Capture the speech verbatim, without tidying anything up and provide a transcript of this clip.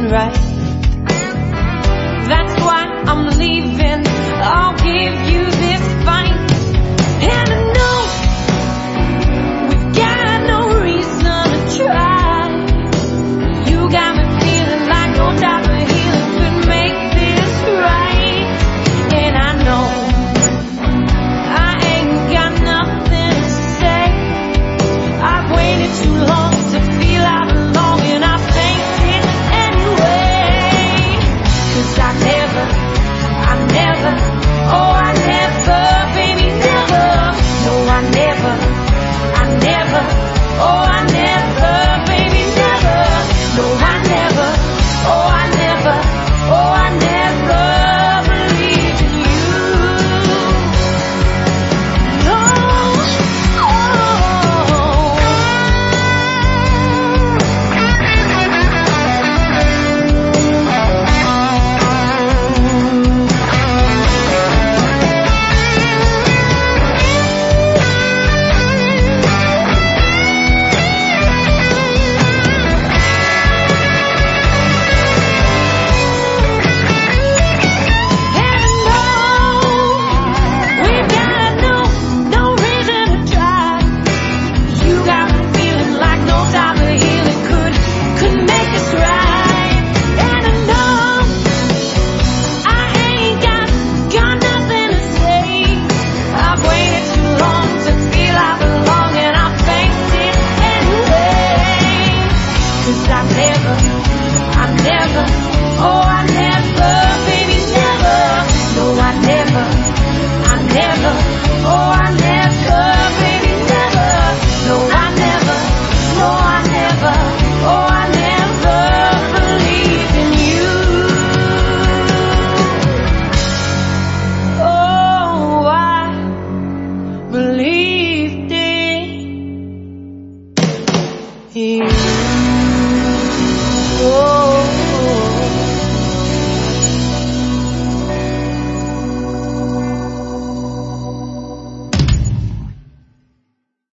right. That's why I'm leaving. I'll give you this fight. And I know we've got no reason to try. You got me feeling like no type of healing could make this right. And I know I ain't got nothing to say. I've waited too long to feel I belong, and I faked it anyway. 'Cause I never, I never, oh I never, baby never. No, I never, I never, oh I never, baby never. No, I never, oh I never, oh I never believed in you. No, believed in you.